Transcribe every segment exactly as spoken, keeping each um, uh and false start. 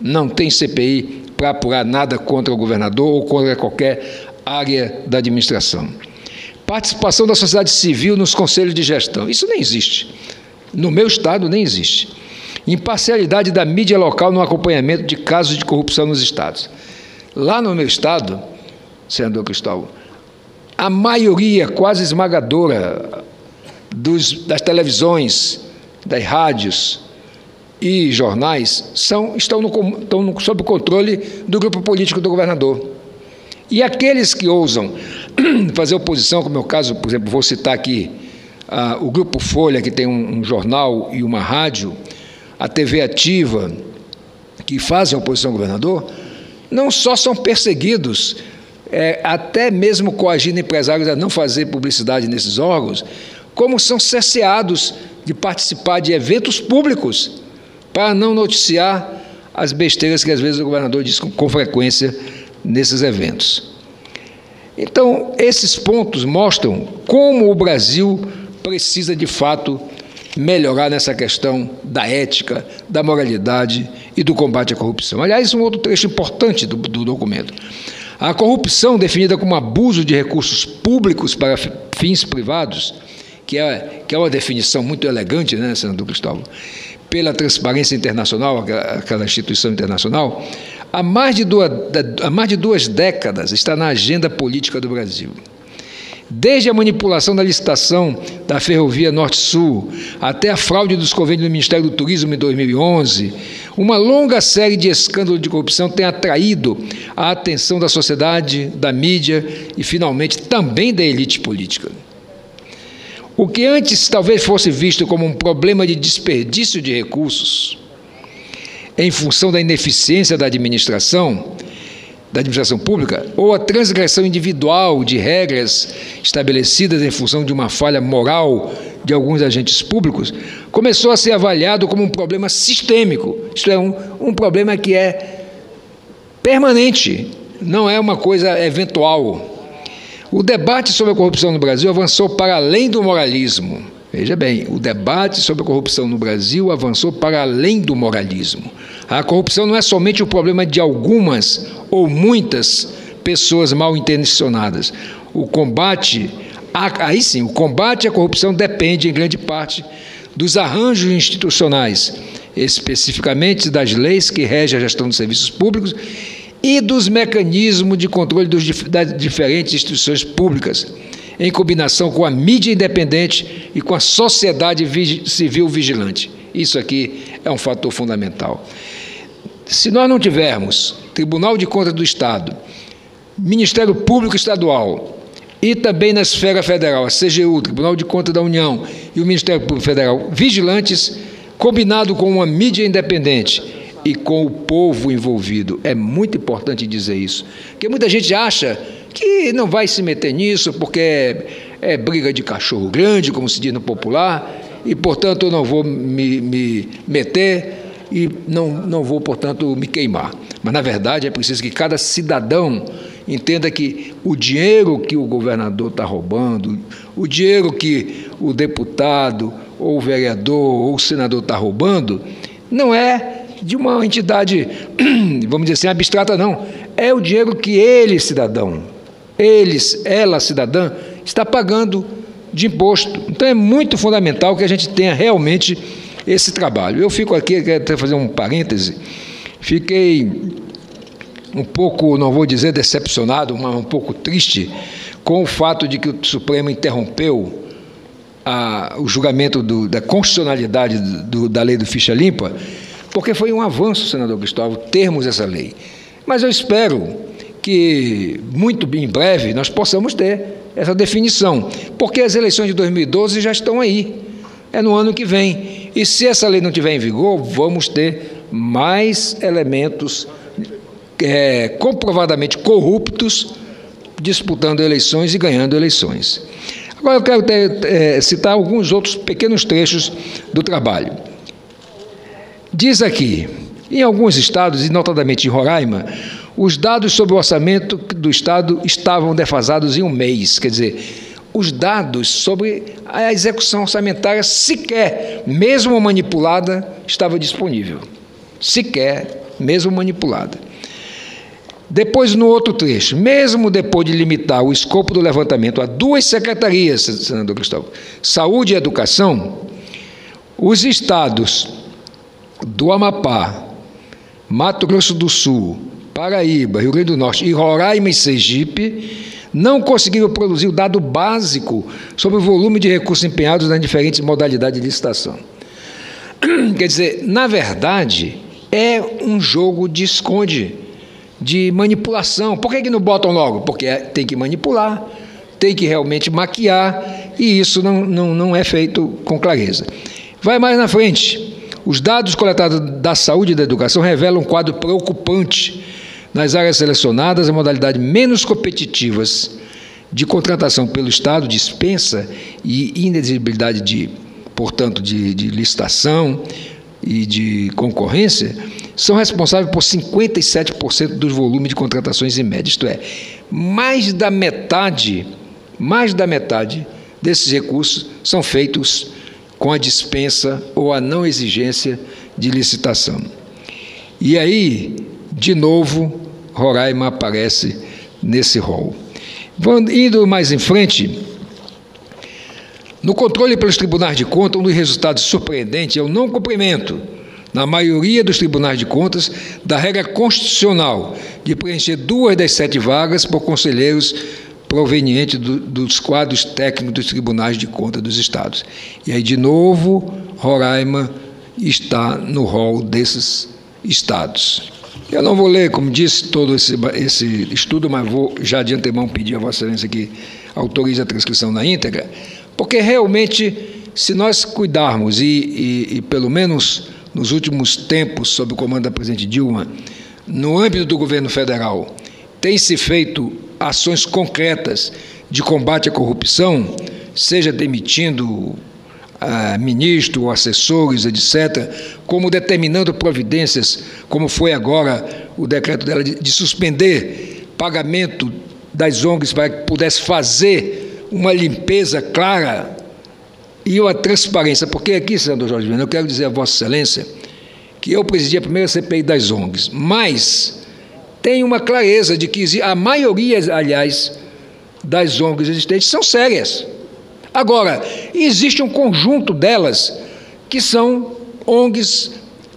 Não tem C P I para apurar nada contra o governador ou contra qualquer área da administração. Participação da sociedade civil nos conselhos de gestão. Isso nem existe. No meu estado, nem existe. Imparcialidade da mídia local no acompanhamento de casos de corrupção nos estados. Lá no meu estado, senador Cristóvão, a maioria quase esmagadora dos, das televisões, das rádios e jornais são, estão, no, estão no, sob o controle do grupo político do governador. E aqueles que ousam fazer oposição, como é o caso, por exemplo, vou citar aqui ah, o Grupo Folha, que tem um, um jornal e uma rádio, a T V Ativa, que fazem oposição ao governador, não só são perseguidos, é, até mesmo coagindo empresários a não fazer publicidade nesses órgãos, como são cerceados de participar de eventos públicos para não noticiar as besteiras que às vezes o governador diz com, com frequência nesses eventos. Então, esses pontos mostram como o Brasil precisa, de fato, melhorar nessa questão da ética, da moralidade e do combate à corrupção. Aliás, um outro trecho importante do, do documento. A corrupção, definida como abuso de recursos públicos para fins privados, que é, que é uma definição muito elegante, né, senador Cristóvão, pela Transparência Internacional, aquela instituição internacional, há mais de duas, há mais de duas décadas está na agenda política do Brasil. Desde a manipulação da licitação da Ferrovia Norte-Sul até a fraude dos convênios do Ministério do Turismo em dois mil e onze, uma longa série de escândalos de corrupção tem atraído a atenção da sociedade, da mídia e, finalmente, também da elite política. O que antes talvez fosse visto como um problema de desperdício de recursos, em função da ineficiência da administração, da administração pública, ou a transgressão individual de regras estabelecidas em função de uma falha moral de alguns agentes públicos, começou a ser avaliado como um problema sistêmico, isto é, um, um problema que é permanente, não é uma coisa eventual. O debate sobre a corrupção no Brasil avançou para além do moralismo. Veja bem, o debate sobre a corrupção no Brasil avançou para além do moralismo. A corrupção não é somente o problema de algumas ou muitas pessoas mal intencionadas. O combate, aí sim, o combate à corrupção depende, em grande parte, dos arranjos institucionais, especificamente das leis que regem a gestão dos serviços públicos e dos mecanismos de controle dos, das diferentes instituições públicas, em combinação com a mídia independente e com a sociedade civil vigilante. Isso aqui é um fator fundamental. Se nós não tivermos Tribunal de Contas do Estado, Ministério Público Estadual e também na esfera federal, a C G U, Tribunal de Contas da União e o Ministério Público Federal vigilantes, combinado com uma mídia independente e com o povo envolvido, é muito importante dizer isso, porque muita gente acha que não vai se meter nisso porque é, é briga de cachorro grande, como se diz no popular, e, portanto, eu não vou me, me meter e não, não vou, portanto, me queimar. Mas, na verdade, é preciso que cada cidadão entenda que o dinheiro que o governador está roubando, o dinheiro que o deputado, ou o vereador, ou o senador está roubando, não é de uma entidade, vamos dizer assim, abstrata, não. É o dinheiro que ele, cidadão, eles, ela, cidadã, está pagando de imposto. Então, é muito fundamental que a gente tenha realmente esse trabalho. Eu fico aqui, quero até fazer um parêntese, fiquei um pouco, não vou dizer decepcionado, mas um pouco triste com o fato de que o Supremo interrompeu a, o julgamento do, da constitucionalidade do, da lei do ficha limpa, porque foi um avanço, senador Cristóvão, termos essa lei. Mas eu espero que, muito em breve, nós possamos ter essa definição, porque as eleições de dois mil e doze já estão aí, é no ano que vem, e se essa lei não estiver em vigor, vamos ter mais elementos é, comprovadamente corruptos disputando eleições e ganhando eleições. Agora eu quero ter, é, citar alguns outros pequenos trechos do trabalho. Diz aqui, em alguns estados, e notadamente em Roraima, os dados sobre o orçamento do Estado estavam defasados em um mês. Quer dizer, os dados sobre a execução orçamentária sequer, mesmo manipulada, estava disponível. Sequer mesmo manipulada. Depois, no outro trecho, mesmo depois de limitar o escopo do levantamento a duas secretarias, senador Cristóvão, Saúde e Educação, os estados do Amapá, Mato Grosso do Sul, Paraíba, Rio Grande do Norte e Roraima e Sergipe não conseguiram produzir o dado básico sobre o volume de recursos empenhados nas diferentes modalidades de licitação. Quer dizer, na verdade, é um jogo de esconde, de manipulação. Por que que não botam logo? Porque tem que manipular, tem que realmente maquiar, e isso não, não, não é feito com clareza. Vai mais na frente. Os dados coletados da saúde e da educação revelam um quadro preocupante nas áreas selecionadas, a modalidade menos competitivas de contratação pelo Estado, dispensa e inexigibilidade de, portanto, de, de licitação e de concorrência, são responsáveis por cinquenta e sete por cento dos volumes de contratações em média, isto é, mais da metade, mais da metade desses recursos são feitos com a dispensa ou a não exigência de licitação. E aí, de novo, Roraima aparece nesse rol. Indo mais em frente, no controle pelos tribunais de contas, um dos resultados surpreendentes é o não cumprimento, na maioria dos tribunais de contas, da regra constitucional de preencher duas das sete vagas por conselheiros provenientes do, dos quadros técnicos dos tribunais de contas dos estados. E aí, de novo, Roraima está no rol desses estados. Eu não vou ler, como disse, todo esse, esse estudo, mas vou já de antemão pedir a Vossa Excelência que autorize a transcrição na íntegra, porque realmente, se nós cuidarmos, e, e, e pelo menos nos últimos tempos, sob o comando da presidente Dilma, no âmbito do governo federal, tem-se feito ações concretas de combate à corrupção, seja demitindo ah, ministro, assessores, etcétera, como determinando providências, como foi agora o decreto dela de, de suspender pagamento das O N Gs para que pudesse fazer uma limpeza clara e uma transparência, porque aqui, senador Jorge Viana, eu quero dizer a Vossa Excelência que eu presidi a primeira C P I das O N Gs, mas tem uma clareza de que a maioria, aliás, das O N Gs existentes são sérias. Agora, existe um conjunto delas que são O N Gs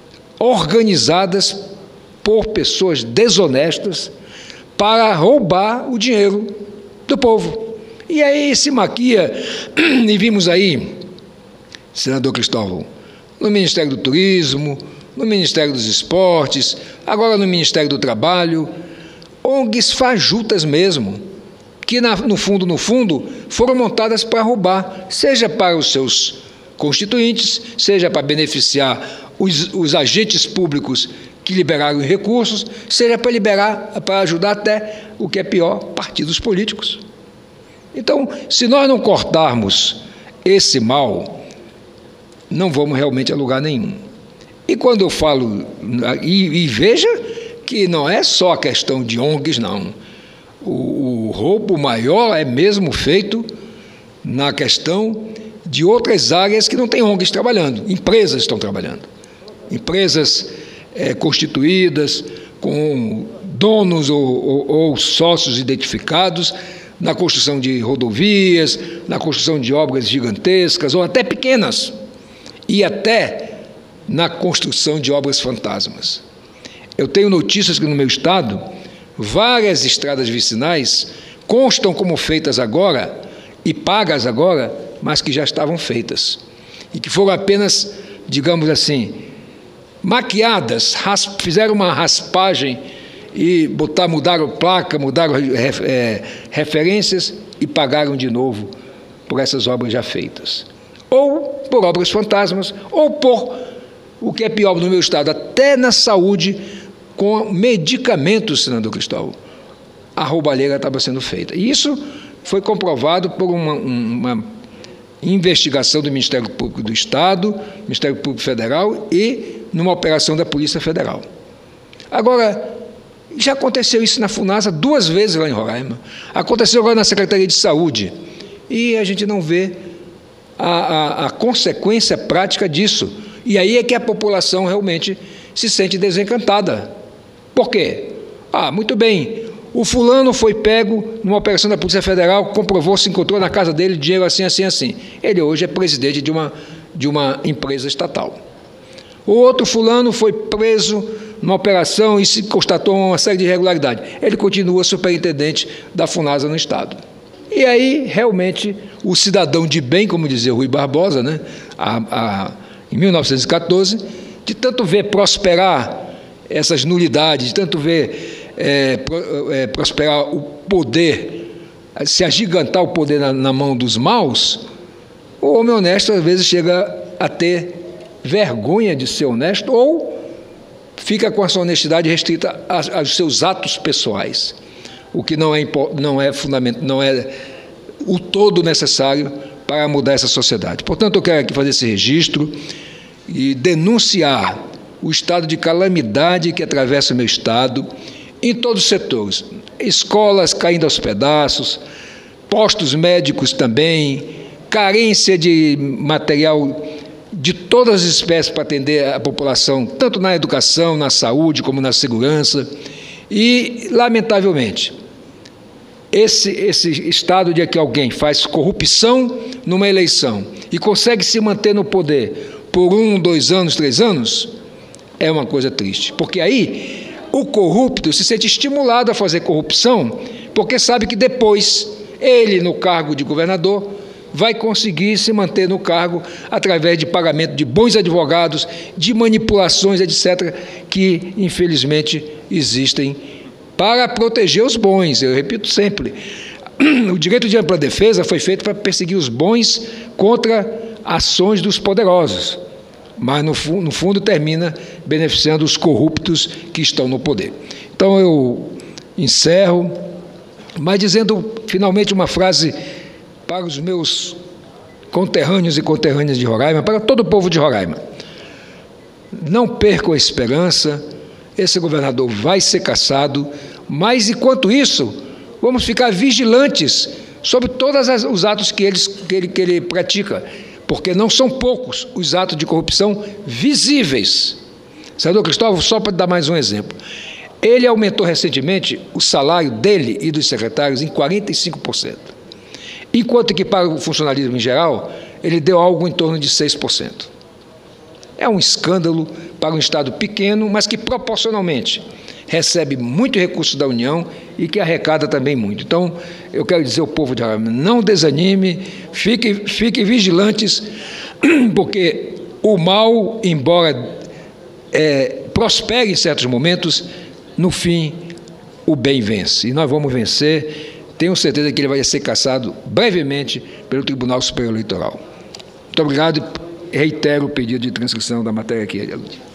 organizadas por pessoas desonestas para roubar o dinheiro do povo. E aí se maquia, e vimos aí, senador Cristóvão, no Ministério do Turismo, no Ministério dos Esportes, agora no Ministério do Trabalho, O N Gs fajutas mesmo, que na, no fundo, no fundo, foram montadas para roubar, seja para os seus constituintes, seja para beneficiar os, os agentes públicos que liberaram recursos, seja para liberar, para ajudar até, o que é pior, partidos políticos. Então, se nós não cortarmos esse mal, não vamos realmente a lugar nenhum. E quando eu falo, e, e veja que não é só a questão de O N Gs, não. O, o roubo maior é mesmo feito na questão de outras áreas que não tem O N Gs trabalhando, empresas estão trabalhando. Empresas é, constituídas, com donos ou, ou, ou sócios identificados, na construção de rodovias, na construção de obras gigantescas, ou até pequenas, e até na construção de obras fantasmas. Eu tenho notícias que no meu estado, várias estradas vicinais constam como feitas agora, e pagas agora, mas que já estavam feitas, e que foram apenas, digamos assim, maquiadas, fizeram uma raspagem, e botar, mudaram placa, mudaram é, referências e pagaram de novo por essas obras já feitas. Ou por obras fantasmas, ou por, o que é pior no meu estado, até na saúde, com medicamentos, senador Cristóvão, a roubalheira estava sendo feita. E isso foi comprovado por uma, uma investigação do Ministério Público do Estado, Ministério Público Federal e numa operação da Polícia Federal. Agora, já aconteceu isso na FUNASA duas vezes lá em Roraima. Aconteceu agora na Secretaria de Saúde. E a gente não vê a, a, a consequência prática disso. E aí é que a população realmente se sente desencantada. Por quê? Ah, muito bem, o fulano foi pego numa operação da Polícia Federal, comprovou, se encontrou na casa dele dinheiro assim, assim, assim. Ele hoje é presidente de uma, de uma empresa estatal. O outro fulano foi preso numa operação e se constatou uma série de irregularidades. Ele continua superintendente da FUNASA no Estado. E aí, realmente, o cidadão de bem, como dizia Rui Barbosa, né, a, a, em mil novecentos e quatorze, de tanto ver prosperar essas nulidades, de tanto ver é, pro, é, prosperar o poder, se agigantar o poder na, na mão dos maus, o homem honesto, às vezes, chega a ter vergonha de ser honesto ou fica com a sua honestidade restrita aos seus atos pessoais, o que não é, não é fundamental, não é o todo necessário para mudar essa sociedade. Portanto, eu quero aqui fazer esse registro e denunciar o estado de calamidade que atravessa o meu estado em todos os setores. Escolas caindo aos pedaços, postos médicos também, carência de material de todas as espécies para atender a população, tanto na educação, na saúde, como na segurança. E, lamentavelmente, esse, esse estado de que alguém faz corrupção numa eleição e consegue se manter no poder por um, dois anos, três anos, é uma coisa triste. Porque aí o corrupto se sente estimulado a fazer corrupção, porque sabe que depois ele, no cargo de governador, vai conseguir se manter no cargo através de pagamento de bons advogados, de manipulações, etcétera, que, infelizmente, existem para proteger os bons. Eu repito sempre, o direito de ampla defesa foi feito para perseguir os bons contra ações dos poderosos, mas, no, no fundo, termina beneficiando os corruptos que estão no poder. Então, eu encerro, mas dizendo, finalmente, uma frase para os meus conterrâneos e conterrâneas de Roraima, para todo o povo de Roraima. Não percam a esperança, esse governador vai ser cassado, mas, enquanto isso, vamos ficar vigilantes sobre todos os atos que, eles, que, ele, que ele pratica, porque não são poucos os atos de corrupção visíveis. Senador Cristóvão, só para dar mais um exemplo, ele aumentou recentemente o salário dele e dos secretários em quarenta e cinco por cento. Enquanto que para o funcionalismo em geral, ele deu algo em torno de seis por cento. É um escândalo para um Estado pequeno, mas que proporcionalmente recebe muito recurso da União e que arrecada também muito. Então, eu quero dizer ao povo de Roraima, não desanime, fiquem fique vigilantes, porque o mal, embora é, prospere em certos momentos, no fim, o bem vence. E nós vamos vencer. Tenho certeza que ele vai ser cassado brevemente pelo Tribunal Superior Eleitoral. Muito obrigado e reitero o pedido de transcrição da matéria aqui.